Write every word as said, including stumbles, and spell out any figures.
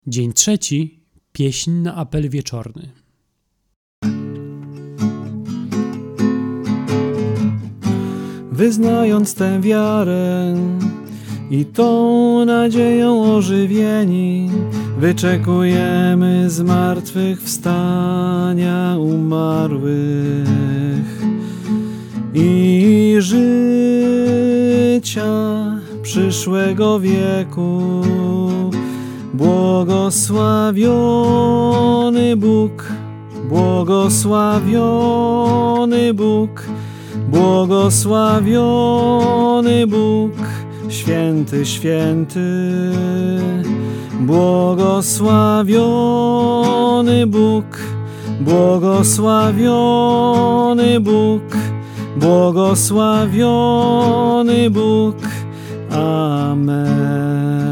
Dzień trzeci. Pieśń na apel wieczorny. Wyznając tę wiarę i tą nadzieją ożywieni, wyczekujemy zmartwychwstania umarłych i życia przyszłego wieku. Błogosławiony Bóg, błogosławiony Bóg, błogosławiony Bóg, święty, święty. Błogosławiony Bóg, błogosławiony Bóg, błogosławiony Bóg. Amen.